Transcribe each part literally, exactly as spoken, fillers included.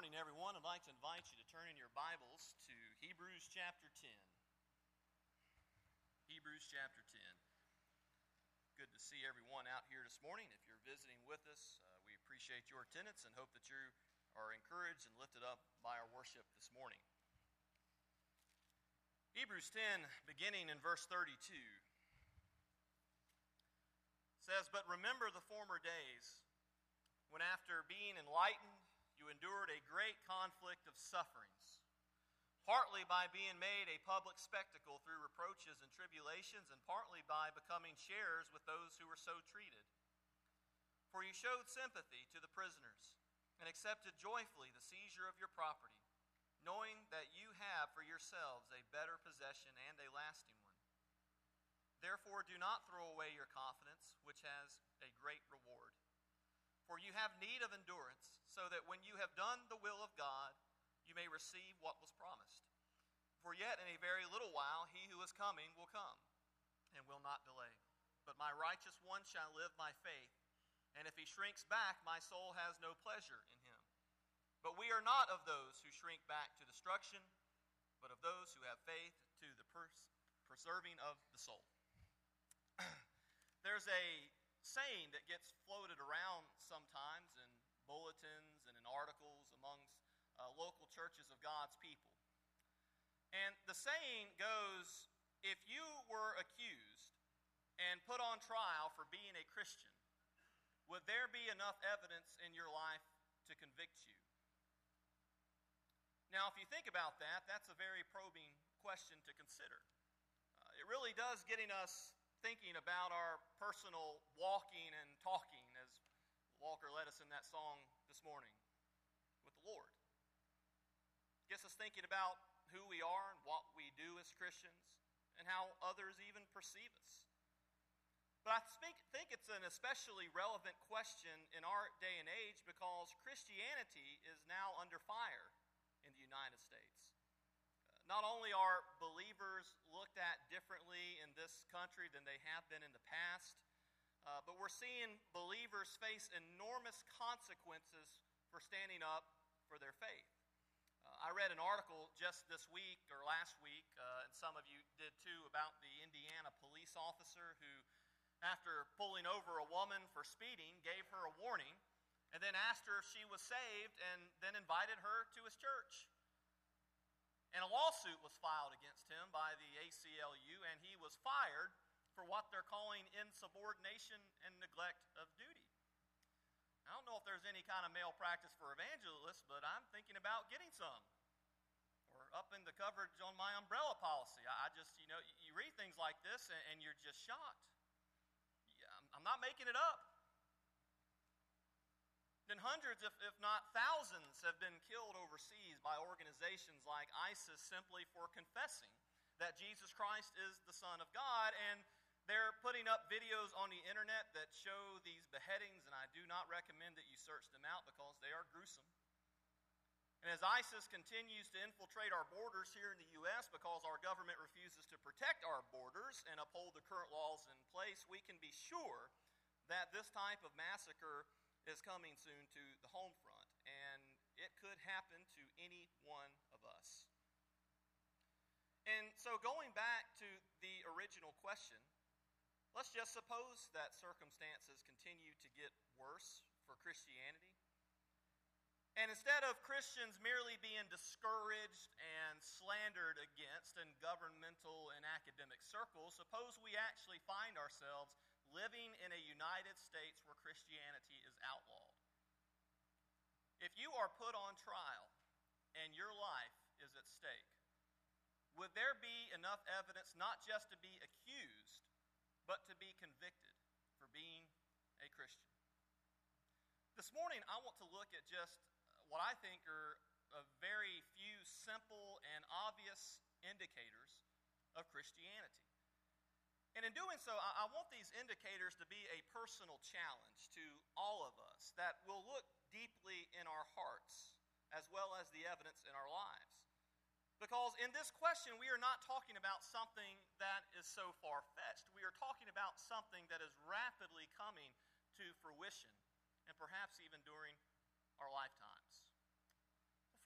morning, everyone. I'd like to invite you to turn in your Bibles to Hebrews chapter ten. Hebrews chapter ten. Good to see everyone out here this morning. If you're visiting with us, uh, we appreciate your attendance and hope that you are encouraged and lifted up by our worship this morning. Hebrews ten, beginning in verse thirty-two, says, "But remember the former days, when after being enlightened, you endured a great conflict of sufferings, partly by being made a public spectacle through reproaches and tribulations, and partly by becoming sharers with those who were so treated. For you showed sympathy to the prisoners, and accepted joyfully the seizure of your property, knowing that you have for yourselves a better possession and a lasting one. Therefore do not throw away your confidence, which has a great reward. For you have need of endurance, so that when you have done the will of God, you may receive what was promised. For yet in a very little while he who is coming will come, and will not delay. But my righteous one shall live by faith, and if he shrinks back, my soul has no pleasure in him. But we are not of those who shrink back to destruction, but of those who have faith to the pers- preserving of the soul." There's a saying that gets floated around sometimes in bulletins and in articles amongst uh, local churches of God's people. And the saying goes, if you were accused and put on trial for being a Christian, would there be enough evidence in your life to convict you? Now, if you think about that, that's a very probing question to consider. Uh, it really does getting us thinking about our personal walking and talking, as Walker led us in that song this morning, with the Lord. Gets us thinking about who we are and what we do as Christians, and how others even perceive us. But I think, think it's an especially relevant question in our day and age because Christianity is now under fire in the United States. Not only are believers looked at differently in this country than they have been in the past, uh, but we're seeing believers face enormous consequences for standing up for their faith. Uh, I read an article just this week or last week, uh, and some of you did too, about the Indiana police officer who, after pulling over a woman for speeding, gave her a warning and then asked her if she was saved and then invited her to his church. And a lawsuit was filed against him by the A C L U, and he was fired for what they're calling insubordination and neglect of duty. I don't know if there's any kind of malpractice for evangelists, but I'm thinking about getting some. Or up in the coverage on my umbrella policy. I just, you know, you read things like this and, and you're just shocked. Yeah, I'm, I'm not making it up. Then hundreds, if, if not thousands, have been killed overseas by organizations like ISIS simply for confessing that Jesus Christ is the Son of God. And they're putting up videos on the internet that show these beheadings, and I do not recommend that you search them out because they are gruesome. And as ISIS continues to infiltrate our borders here in the U S because our government refuses to protect our borders and uphold the current laws in place, we can be sure that this type of massacre is coming soon to the home front, and it could happen to any one of us. And so going back to the original question, let's just suppose that circumstances continue to get worse for Christianity. And instead of Christians merely being discouraged and slandered against in governmental and academic circles, suppose we actually find ourselves living in a United States where Christianity is outlawed. If you are put on trial and your life is at stake, would there be enough evidence not just to be accused, but to be convicted for being a Christian? This morning, I want to look at just what I think are a very few simple and obvious indicators of Christianity. And in doing so, I want these indicators to be a personal challenge to all of us that will look deeply in our hearts as well as the evidence in our lives. Because in this question, we are not talking about something that is so far-fetched. We are talking about something that is rapidly coming to fruition, and perhaps even during our lifetimes.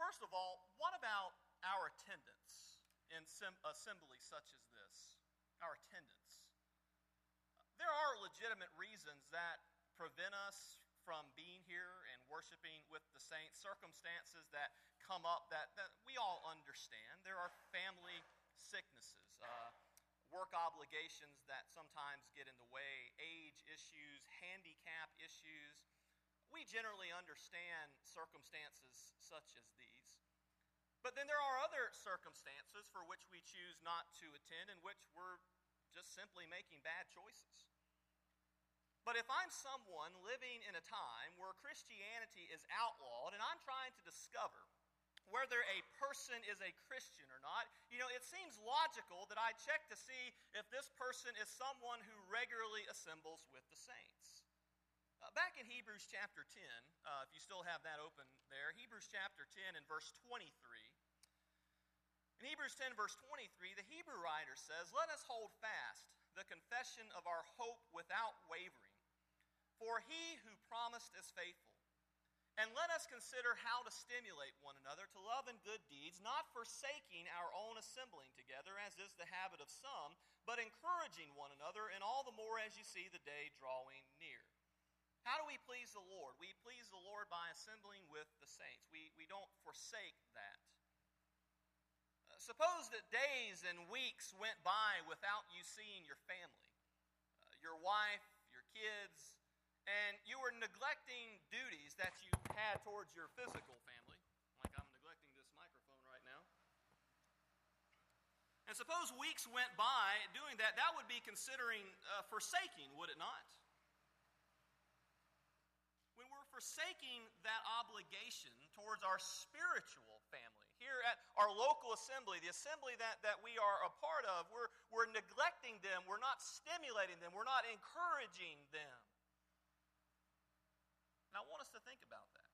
first of all, what about our attendance in sim- assemblies such as this? Our attendance. There are legitimate reasons that prevent us from being here and worshiping with the saints, circumstances that come up that, that we all understand. There are family sicknesses, uh, work obligations that sometimes get in the way, age issues, handicap issues. We generally understand circumstances such as these. But then there are other circumstances for which we choose not to attend, in which we're just simply making bad choices. But if I'm someone living in a time where Christianity is outlawed and I'm trying to discover whether a person is a Christian or not, you know, it seems logical that I check to see if this person is someone who regularly assembles with the saints. Uh, back in Hebrews chapter ten, uh, if you still have that open there, Hebrews chapter ten and verse twenty-three. In Hebrews ten verse twenty-three, the Hebrew writer says, "Let us hold fast the confession of our hope without wavering. For he who promised is faithful. And let us consider how to stimulate one another to love and good deeds, not forsaking our own assembling together, as is the habit of some, but encouraging one another, and all the more as you see the day drawing near." How do we please the Lord? We please the Lord by assembling with the saints. We, we don't forsake that. Uh, suppose that days and weeks went by without you seeing your family, uh, your wife, your kids, and you were neglecting duties that you had towards your physical family, like I'm neglecting this microphone right now. And suppose weeks went by doing that, that would be considering uh, forsaking, would it not? When we're forsaking that obligation towards our spiritual family, here at our local assembly, the assembly that, that we are a part of, we're, we're neglecting them, we're not stimulating them, we're not encouraging them. And I want us to think about that.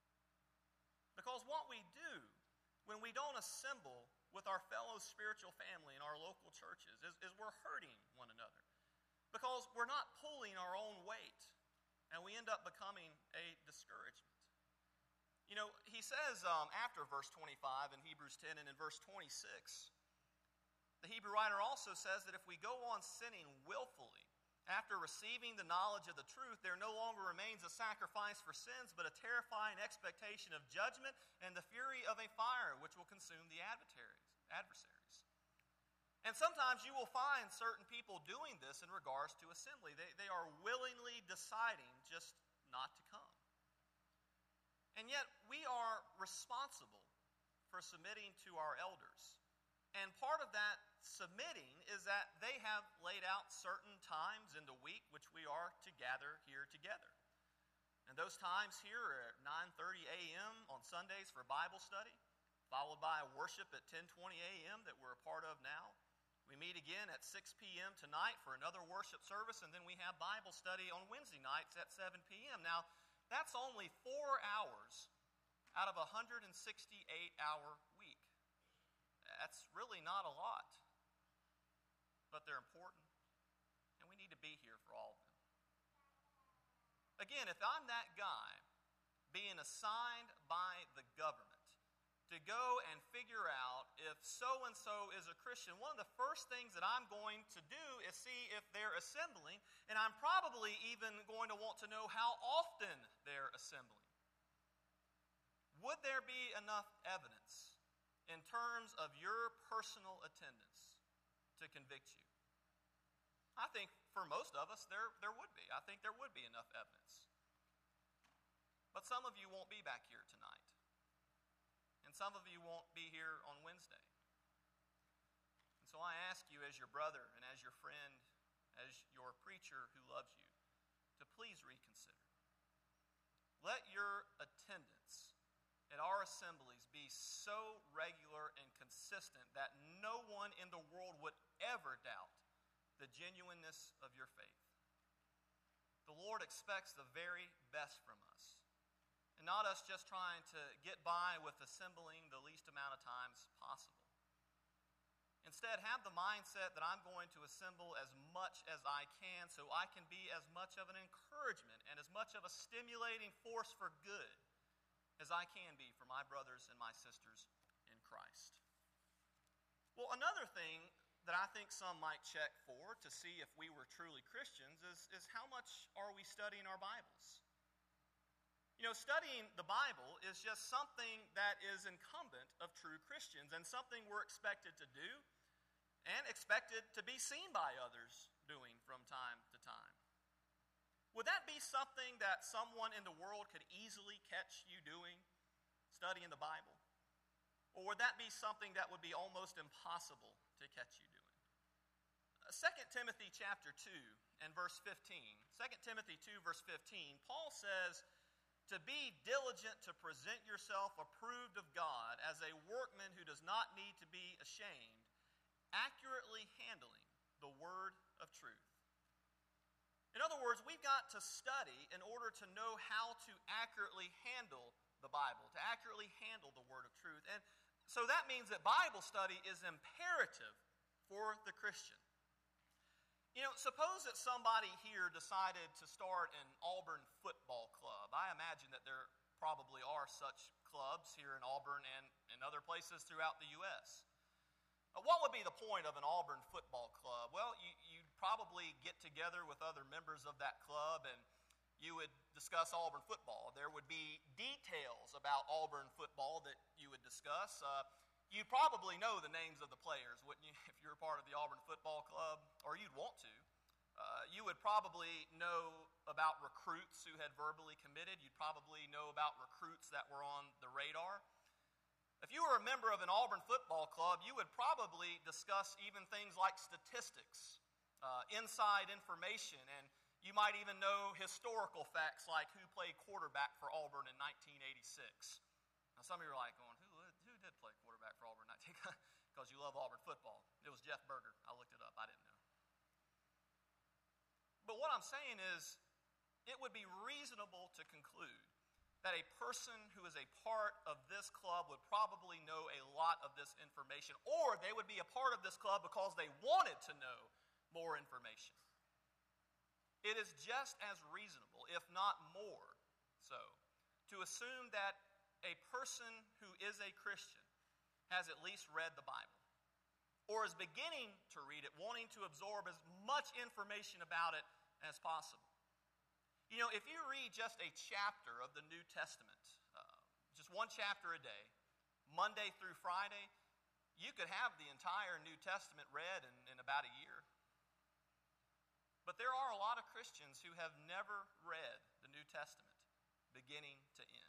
Because what we do when we don't assemble with our fellow spiritual family in our local churches is, is we're hurting one another. Because we're not pulling our own weight, and we end up becoming a discouragement. You know, he says um, after verse twenty-five in Hebrews ten and in verse twenty-six, the Hebrew writer also says that if we go on sinning willfully, after receiving the knowledge of the truth, there no longer remains a sacrifice for sins, but a terrifying expectation of judgment and the fury of a fire which will consume the adversaries. And sometimes you will find certain people doing this in regards to assembly. They, they are willingly deciding just not to come. And yet we are responsible for submitting to our elders. And part of that submitting is that they have laid out certain times in the week which we are to gather here together. And those times here are at nine thirty a.m. on Sundays for Bible study, followed by worship at ten twenty a.m. that we're a part of now. We meet again at six p.m. tonight for another worship service, and then we have Bible study on Wednesday nights at seven p.m. Now, that's only four hours out of a one hundred sixty-eight hour week. That's really not a lot, but they're important, and we need to be here for all of them. Again, if I'm that guy being assigned by the government to go and figure out if so-and-so is a Christian, one of the first things that I'm going to do is see if they're assembling, and I'm probably even going to want to know how often they're assembling. Would there be enough evidence in terms of your personal attendance to convict you? I think for most of us, there, there would be. I think there would be enough evidence. But some of you won't be back here tonight. And some of you won't be here on Wednesday. And so I ask you as your brother and as your friend, as your preacher who loves you, to please reconsider. Let your attendance at our assemblies be so regular and consistent that no one in the world would ever doubt the genuineness of your faith. The Lord expects the very best from us, and not us just trying to get by with assembling the least amount of times possible. Instead, have the mindset that I'm going to assemble as much as I can so I can be as much of an encouragement and as much of a stimulating force for good as I can be for my brothers and my sisters in Christ. Well, another thing that I think some might check for to see if we were truly Christians is, is how much are we studying our Bibles? You know, studying the Bible is just something that is incumbent of true Christians and something we're expected to do and expected to be seen by others doing from time to time. Would that be something that someone in the world could easily catch you doing, studying the Bible? Or would that be something that would be almost impossible to catch you doing? Second Timothy chapter two and verse fifteen. Second Timothy two verse fifteen, Paul says, to be diligent to present yourself approved of God as a workman who does not need to be ashamed, accurately handling the word of truth. In other words, we've got to study in order to know how to accurately handle the Bible, to accurately handle the word of truth. And so that means that Bible study is imperative for the Christian. You know, suppose that somebody here decided to start an Auburn football club. I imagine that there probably are such clubs here in Auburn and in other places throughout the U S Uh, what would be the point of an Auburn football club? Well, you, you'd probably get together with other members of that club and you would discuss Auburn football. There would be details about Auburn football that you would discuss. Uh, You'd probably know the names of the players, wouldn't you, if you're a part of the Auburn football club, or you'd want to. Uh, you would probably know about recruits who had verbally committed. You'd probably know about recruits that were on the radar. If you were a member of an Auburn football club, you would probably discuss even things like statistics, uh, inside information, and you might even know historical facts like who played quarterback for Auburn in nineteen eighty-six. Now, some of you are like going, who, who did play quarterback for Auburn? Because you love Auburn football. It was Jeff Berger. I looked it up. I didn't know. But what I'm saying is, it would be reasonable to conclude that a person who is a part of this club would probably know a lot of this information, or they would be a part of this club because they wanted to know more information. It is just as reasonable, if not more so, to assume that a person who is a Christian has at least read the Bible, or is beginning to read it, wanting to absorb as much information about it as possible. You know, if you read just a chapter of the New Testament, uh, just one chapter a day, Monday through Friday, you could have the entire New Testament read in, in about a year. But there are a lot of Christians who have never read the New Testament, beginning to end.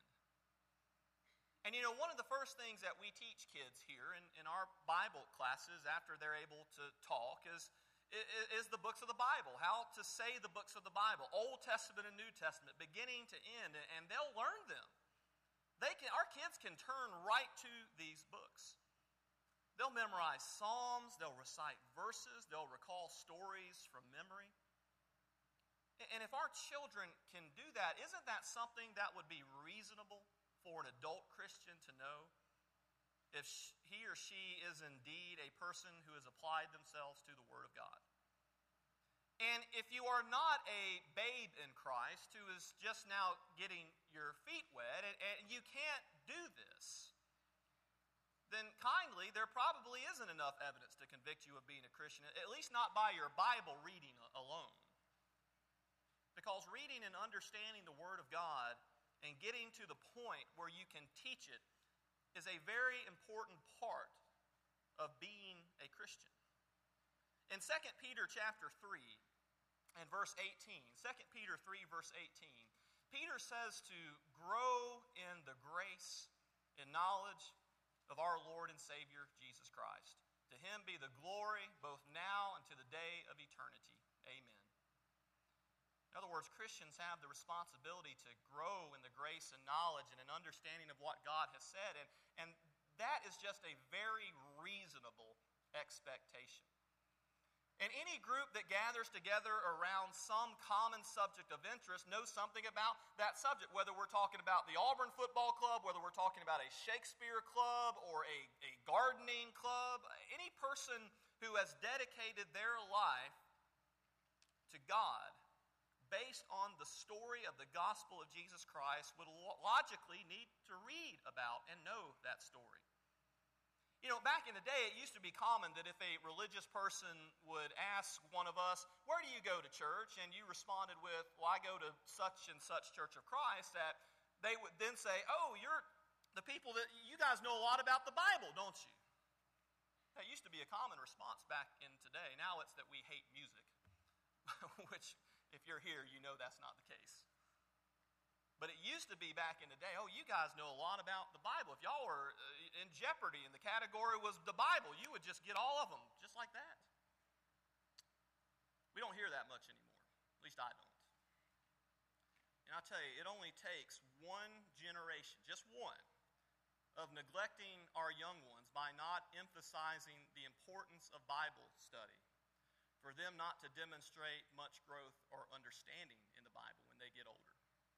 And you know, one of the first things that we teach kids here in, in our Bible classes after they're able to talk is, is, is the books of the Bible, how to say the books of the Bible, Old Testament and New Testament, beginning to end, and they'll learn them. They can, our kids can turn right to these books. They'll memorize Psalms, they'll recite verses, they'll recall stories from memory. And if our children can do that, isn't that something that would be reasonable for an adult Christian to know, if he or she is indeed a person who has applied themselves to the Word of God? And if you are not a babe in Christ who is just now getting your feet wet and, and you can't do this, then kindly, there probably isn't enough evidence to convict you of being a Christian, at least not by your Bible reading alone. Because reading and understanding the Word of God and getting to the point where you can teach it is a very important part of being a Christian. In Second Peter chapter three and verse eighteen, Second Peter three verse eighteen, Peter says to grow in the grace and knowledge of our Lord and Savior Jesus Christ. To him be the glory both now and to the day of eternity. Amen. In other words, Christians have the responsibility to grow in the grace and knowledge and an understanding of what God has said, and, and that is just a very reasonable expectation. And any group that gathers together around some common subject of interest knows something about that subject, whether we're talking about the Auburn Football Club, whether we're talking about a Shakespeare club or a, a gardening club. Any person who has dedicated their life to God based on the story of the gospel of Jesus Christ, would logically need to read about and know that story. You know, back in the day, it used to be common that if a religious person would ask one of us, where do you go to church? And you responded with, well, I go to such and such Church of Christ, that they would then say, oh, you're the people that, you guys know a lot about the Bible, don't you? That used to be a common response back in today. Now it's that we hate music, which, if you're here, you know that's not the case. But it used to be back in the day, oh, you guys know a lot about the Bible. If y'all were in jeopardy and the category was the Bible, you would just get all of them, just like that. We don't hear that much anymore. At least I don't. And I'll tell you, it only takes one generation, just one, of neglecting our young ones by not emphasizing the importance of Bible study for them not to demonstrate much growth or understanding in the Bible when they get older.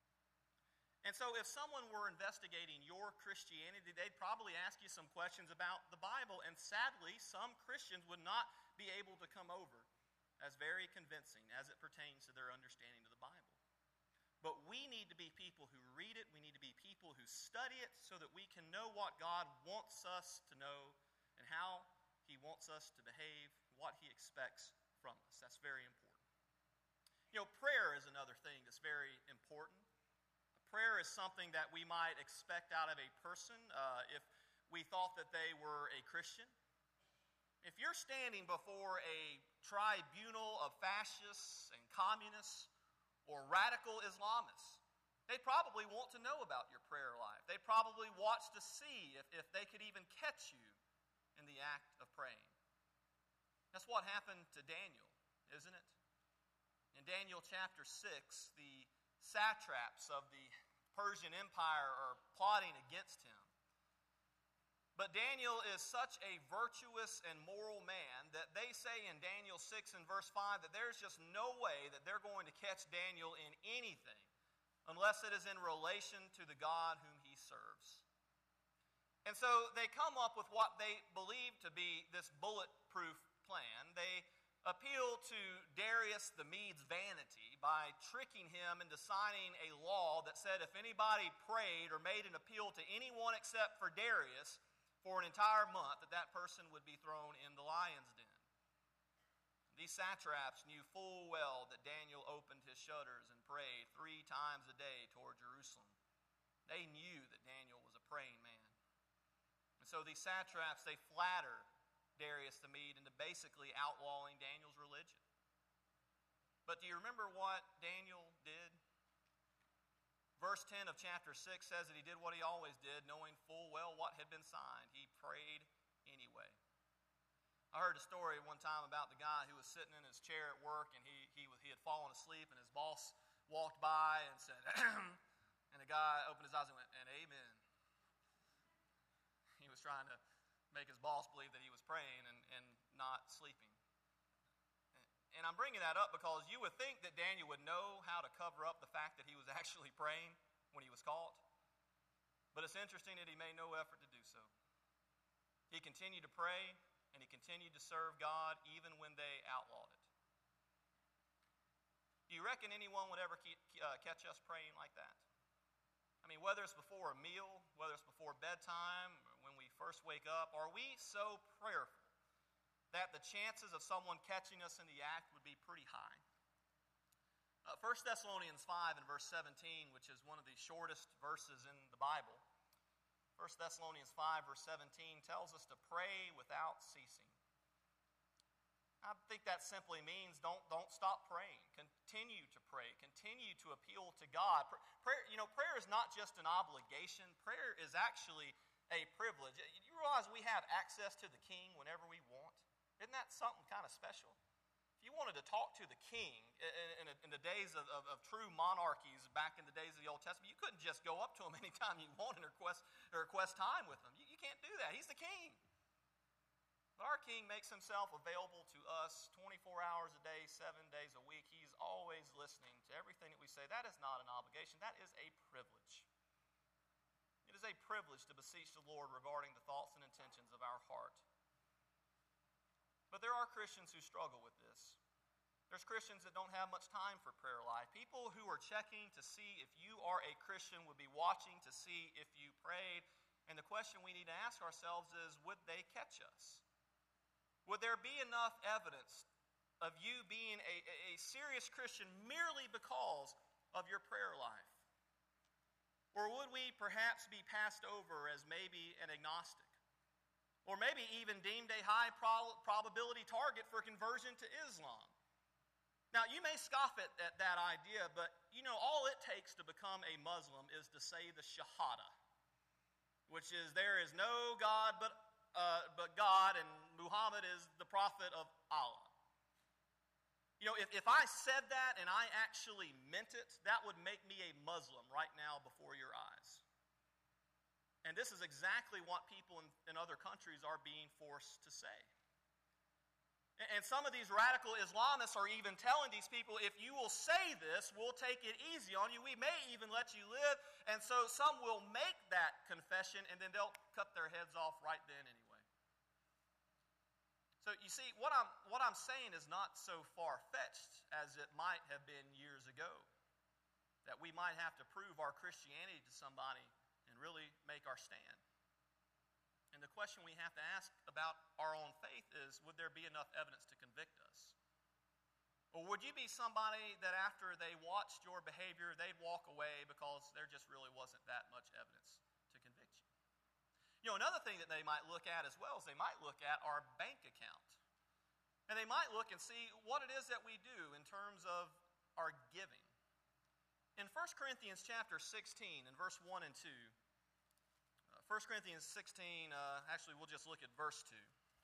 And so if someone were investigating your Christianity, they'd probably ask you some questions about the Bible, and sadly, some Christians would not be able to come over as very convincing as it pertains to their understanding of the Bible. But we need to be people who read it, we need to be people who study it so that we can know what God wants us to know and how He wants us to behave, what He expects from us. That's very important. You know, prayer is another thing that's very important. Prayer is something that we might expect out of a person uh, if we thought that they were a Christian. If you're standing before a tribunal of fascists and communists or radical Islamists, they probably want to know about your prayer life. They probably watch to see if, if they could even catch you in the act of praying. That's what happened to Daniel, isn't it? In Daniel chapter six, the satraps of the Persian Empire are plotting against him. But Daniel is such a virtuous and moral man that they say in Daniel six and verse five that there's just no way that they're going to catch Daniel in anything unless it is in relation to the God whom he serves. And so they come up with what they believe to be this bulletproof plan. They appeal to Darius the Mede's vanity by tricking him into signing a law that said if anybody prayed or made an appeal to anyone except for Darius for an entire month, that that person would be thrown in the lion's den. These satraps knew full well that Daniel opened his shutters and prayed three times a day toward Jerusalem. They knew that Daniel was a praying man. And so these satraps, they flatter Darius the Mede into basically outlawing Daniel's religion. But do you remember what Daniel did? Verse ten of chapter six says that he did what he always did, knowing full well what had been signed. He prayed anyway. I heard a story one time about the guy who was sitting in his chair at work, and he he, he had fallen asleep, and his boss walked by and said, and the guy opened his eyes and went, and amen. He was trying to make his boss believe that he was praying and, and not sleeping. And I'm bringing that up because you would think that Daniel would know how to cover up the fact that he was actually praying when he was caught. But it's interesting that he made no effort to do so. He continued to pray, and he continued to serve God even when they outlawed it. Do you reckon anyone would ever keep, uh, catch us praying like that? I mean, whether it's before a meal, whether it's before bedtime, when we first wake up, are we so prayerful that the chances of someone catching us in the act would be pretty high? Uh, First Thessalonians five and verse seventeen, which is one of the shortest verses in the Bible, First Thessalonians five verse seventeen tells us to pray without ceasing. I think that simply means don't, don't stop praying. Continue to pray. Continue to appeal to God. Prayer, you know, prayer is not just an obligation. Prayer is actually a privilege. You realize we have access to the king whenever we want? Isn't that something kind of special? If you wanted to talk to the king in, in, in the days of, of, of true monarchies back in the days of the Old Testament, you couldn't just go up to him anytime you wanted or request, or request time with him. You, you can't do that. He's the king. But our king makes himself available to us twenty-four hours a day, seven days a week. He's always listening to everything that we say. That is not an obligation. That is a privilege. It is a privilege to beseech the Lord regarding the thoughts and intentions of our heart. But there are Christians who struggle with this. There's Christians that don't have much time for prayer life. People who are checking to see if you are a Christian would be watching to see if you prayed. And the question we need to ask ourselves is, would they catch us? Would there be enough evidence of you being a, a serious Christian merely because of your prayer life? Or would we perhaps be passed over as maybe an agnostic? Or maybe even deemed a high prob- probability target for conversion to Islam? Now, you may scoff at, at that idea, but you know, all it takes to become a Muslim is to say the Shahada, which is there is no God but, uh, but God, and Muhammad is the prophet of Allah. You know, if, if I said that and I actually meant it, that would make me a Muslim right now before your eyes. And this is exactly what people in, in other countries are being forced to say. And some of these radical Islamists are even telling these people, if you will say this, we'll take it easy on you. We may even let you live. And so some will make that confession, and then they'll cut their heads off right then anyway. So you see, what I'm, what I'm saying is not so far-fetched as it might have been years ago, that we might have to prove our Christianity to somebody and really make our stand. And the question we have to ask about our own faith is, would there be enough evidence to convict us? Or would you be somebody that after they watched your behavior, they'd walk away because there just really wasn't that much evidence to convict you? You know, another thing that they might look at as well is they might look at our bank account. And they might look and see what it is that we do in terms of our giving. In First Corinthians chapter sixteen, in verse one and two, First Corinthians sixteen, uh, actually we'll just look at verse two.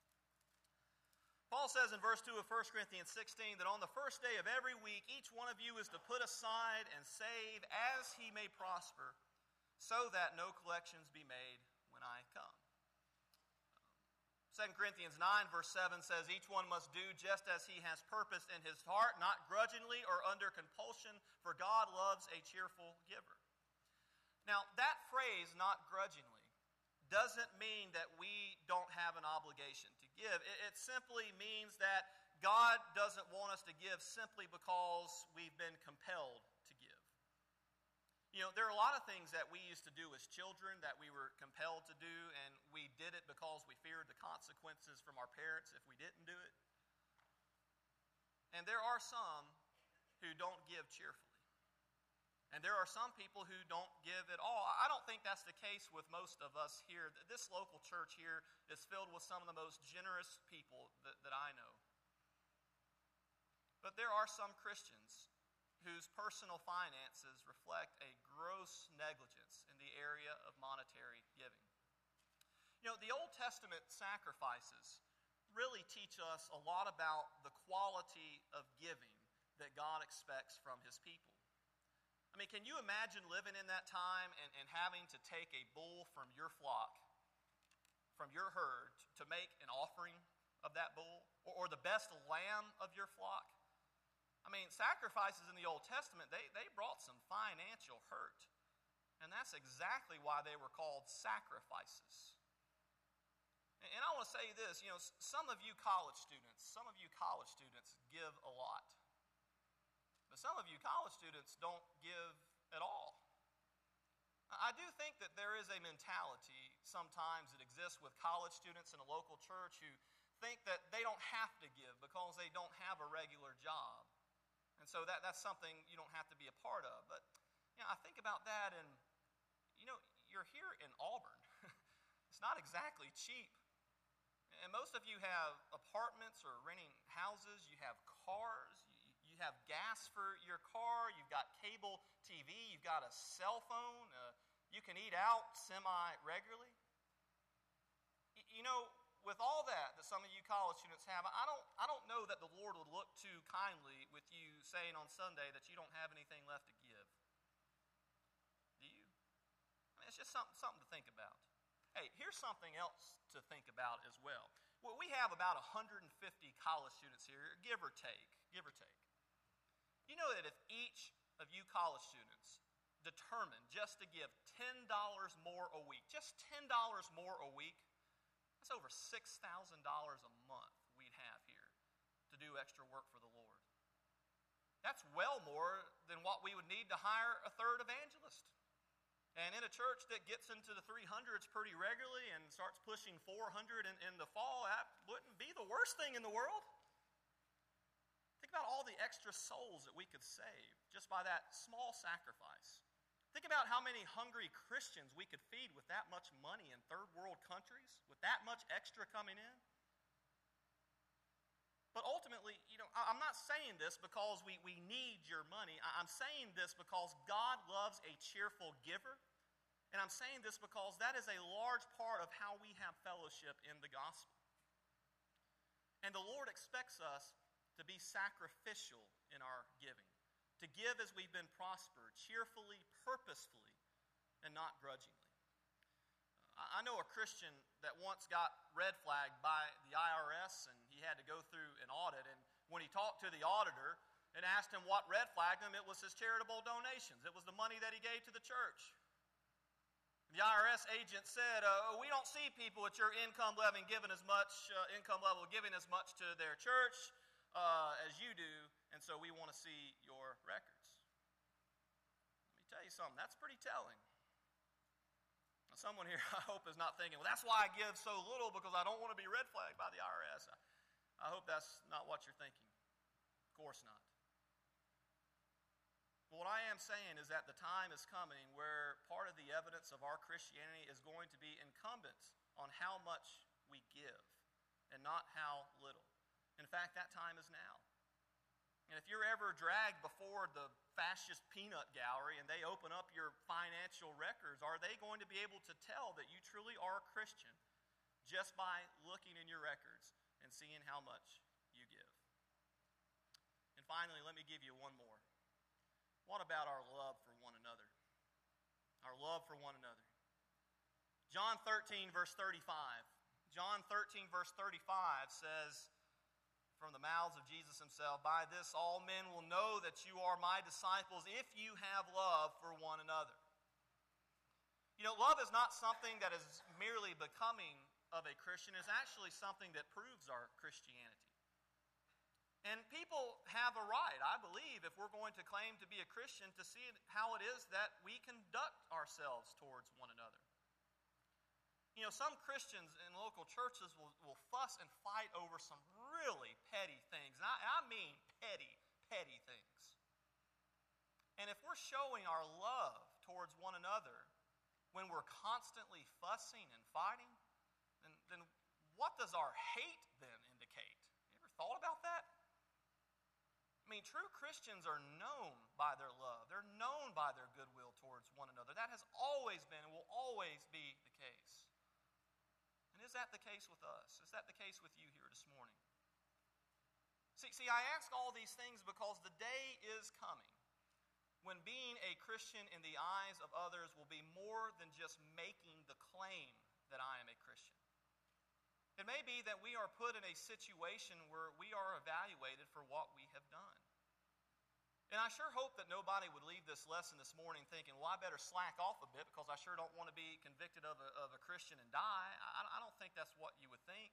Paul says in verse two of First Corinthians sixteen that on the first day of every week, each one of you is to put aside and save as he may prosper, so that no collections be made when I come. Second Corinthians nine verse seven says, each one must do just as he has purposed in his heart, not grudgingly or under compulsion, for God loves a cheerful giver. Now, that phrase, not grudgingly, doesn't mean that we don't have an obligation to give. It, it simply means that God doesn't want us to give simply because we've been compelled to give. You know, there are a lot of things that we used to do as children that we were compelled to do, and we did it because we feared the consequences from our parents if we didn't do it. And there are some who don't give cheerfully. And there are some people who don't give at all. I don't think that's the case with most of us here. This local church here is filled with some of the most generous people that, that I know. But there are some Christians whose personal finances reflect a gross negligence in the area of monetary giving. You know, the Old Testament sacrifices really teach us a lot about the quality of giving that God expects from his people. I mean, can you imagine living in that time and, and having to take a bull from your flock, from your herd, to make an offering of that bull? Or, or the best lamb of your flock? I mean, sacrifices in the Old Testament, they, they brought some financial hurt. And that's exactly why they were called sacrifices. And, and I want to say this, you know, some of you college students, some of you college students give a lot. But some of you college students don't give at all. I do think that there is a mentality sometimes that exists with college students in a local church who think that they don't have to give because they don't have a regular job. And so that, that's something you don't have to be a part of. But you know, I think about that, and you know, you're here in Auburn. It's not exactly cheap. And most of you have apartments or renting houses. You have cars. You have gas for your car, you've got cable T V, you've got a cell phone, uh, you can eat out semi-regularly. Y- you know, with all that that some of you college students have, I don't, I don't know that the Lord would look too kindly with you saying on Sunday that you don't have anything left to give. Do you? I mean, it's just something, something to think about. Hey, here's something else to think about as well. Well, we have about one hundred fifty college students here, give or take, give or take. You know that if each of you college students determined just to give ten dollars more a week, just ten dollars more a week, that's over six thousand dollars a month we'd have here to do extra work for the Lord. That's well more than what we would need to hire a third evangelist. And in a church that gets into the three hundreds pretty regularly and starts pushing four hundred in, in the fall, that wouldn't be the worst thing in the world. Think about all the extra souls that we could save just by that small sacrifice. Think about how many hungry Christians we could feed with that much money in third world countries, with that much extra coming in. But ultimately, you know, I'm not saying this because we, we need your money. I'm saying this because God loves a cheerful giver. And I'm saying this because that is a large part of how we have fellowship in the gospel. And the Lord expects us to be sacrificial in our giving, to give as we've been prospered, cheerfully, purposefully, and not grudgingly. I know a Christian that once got red flagged by the I R S, and he had to go through an audit. And when he talked to the auditor and asked him what red flagged him, it was his charitable donations. It was the money that he gave to the church. The I R S agent said, uh, "We don't see people at your income level giving as much uh, income level giving as much to their church uh, as you do, and so we want to see your records." Let me tell you something. That's pretty telling. Someone here, I hope, is not thinking, well, that's why I give so little, because I don't want to be red flagged by the I R S. I, I hope that's not what you're thinking. Of course not. But what I am saying is that the time is coming where part of the evidence of our Christianity is going to be incumbent on how much we give and not how little. In fact, that time is now. And if you're ever dragged before the fascist peanut gallery and they open up your financial records, are they going to be able to tell that you truly are a Christian just by looking in your records and seeing how much you give? And finally, let me give you one more. What about our love for one another? Our love for one another. John thirteen, verse thirty-five. John thirteen, verse thirty-five says, from the mouths of Jesus himself, "By this all men will know that you are my disciples if you have love for one another." You know, love is not something that is merely becoming of a Christian. It's actually something that proves our Christianity. And people have a right, I believe, if we're going to claim to be a Christian, to see how it is that we conduct ourselves towards one another. You know, some Christians in local churches will, will fuss and fight over some really petty things. And I, and I mean petty, petty things. And if we're showing our love towards one another when we're constantly fussing and fighting, then, then what does our hate then indicate? You ever thought about that? I mean, true Christians are known by their love. They're known by their goodwill towards one another. That has always been and will always be the case. And is that the case with us? Is that the case with you here this morning? See, see, I ask all these things because the day is coming when being a Christian in the eyes of others will be more than just making the claim that I am a Christian. It may be that we are put in a situation where we are evaluated for what we have done. And I sure hope that nobody would leave this lesson this morning thinking, well, I better slack off a bit because I sure don't want to be convicted of a, of a Christian and die. I, I don't think that's what you would think.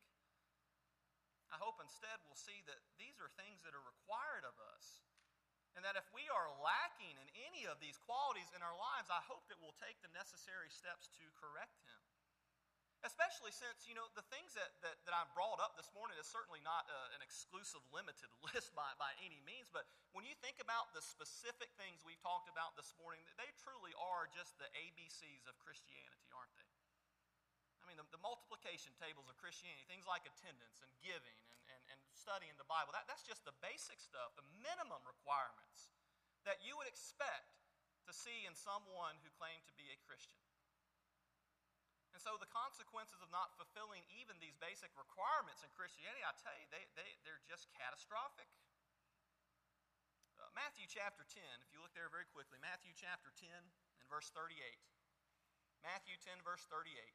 I hope instead we'll see that these are things that are required of us. And that if we are lacking in any of these qualities in our lives, I hope that we'll take the necessary steps to correct them. Especially since, you know, the things that, that, that I brought up this morning is certainly not uh, an exclusive, limited list by, by any means. But when you think about the specific things we've talked about this morning, they truly are just the A B Cs of Christianity, aren't they? I mean, the, the multiplication tables of Christianity, things like attendance and giving and, and, and studying the Bible, that, that's just the basic stuff, the minimum requirements that you would expect to see in someone who claimed to be a Christian. And so the consequences of not fulfilling even these basic requirements in Christianity, I tell you, they, they, they're just catastrophic. Uh, Matthew chapter ten, if you look there very quickly, Matthew chapter ten and verse thirty-eight. Matthew ten, verse thirty-eight.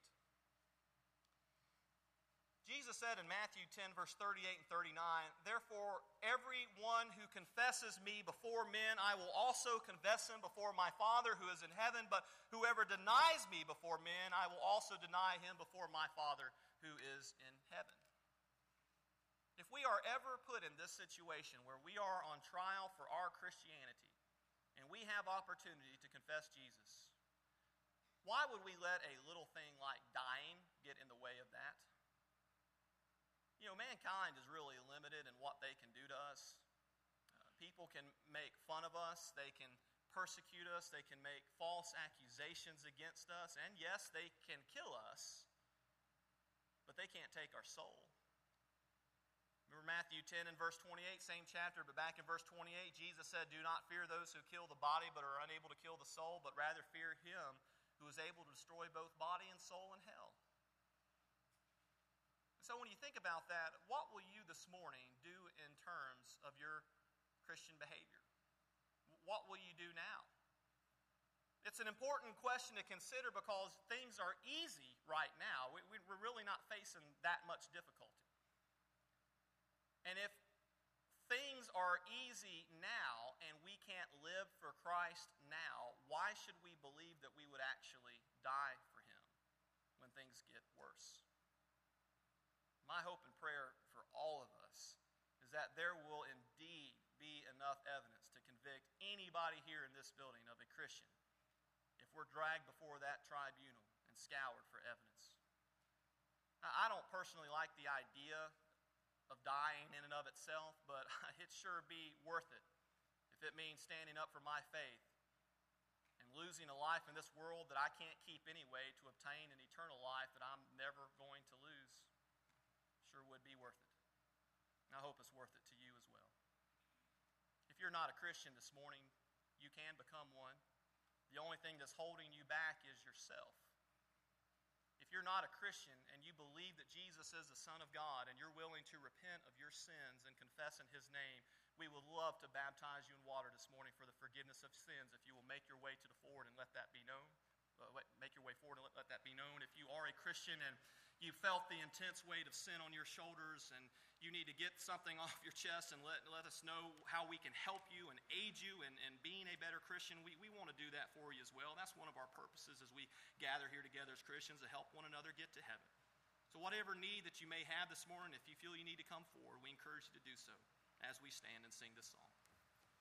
Jesus said in Matthew ten, verse thirty-eight and thirty-nine, "Therefore, everyone who confesses me before men, I will also confess him before my Father who is in heaven. But whoever denies me before men, I will also deny him before my Father who is in heaven." If we are ever put in this situation where we are on trial for our Christianity and we have opportunity to confess Jesus, why would we let a little thing like dying get in the way of that? You know, mankind is really limited in what they can do to us. Uh, people can make fun of us. They can persecute us. They can make false accusations against us. And yes, they can kill us, but they can't take our soul. Remember Matthew ten and verse twenty-eight, same chapter, but back in verse twenty-eight, Jesus said, "Do not fear those who kill the body but are unable to kill the soul, but rather fear him who is able to destroy both body and soul in hell." So when you think about that, what will you this morning do in terms of your Christian behavior? What will you do now? It's an important question to consider because things are easy right now. We, we're really not facing that much difficulty. And if things are easy now and we can't live for Christ now, why should we believe that we would actually die for him when things get worse? My hope and prayer for all of us is that there will indeed be enough evidence to convict anybody here in this building of a Christian if we're dragged before that tribunal and scoured for evidence. Now, I don't personally like the idea of dying in and of itself, but it sure be worth it if it means standing up for my faith and losing a life in this world that I can't keep anyway to obtain an eternal life that I'm never going to lose. Sure would be worth it. And I hope it's worth it to you as well. If you're not a Christian this morning, you can become one. The only thing that's holding you back is yourself. If you're not a Christian and you believe that Jesus is the Son of God and you're willing to repent of your sins and confess in his name, we would love to baptize you in water this morning for the forgiveness of sins if you will make your way to the forward and let that be known. Uh, make your way forward and let, let that be known. If you are a Christian and you felt the intense weight of sin on your shoulders and you need to get something off your chest and let, let us know how we can help you and aid you in, in being a better Christian, we, we want to do that for you as well. That's one of our purposes as we gather here together as Christians to help one another get to heaven. So whatever need that you may have this morning, if you feel you need to come forward, we encourage you to do so as we stand and sing this song.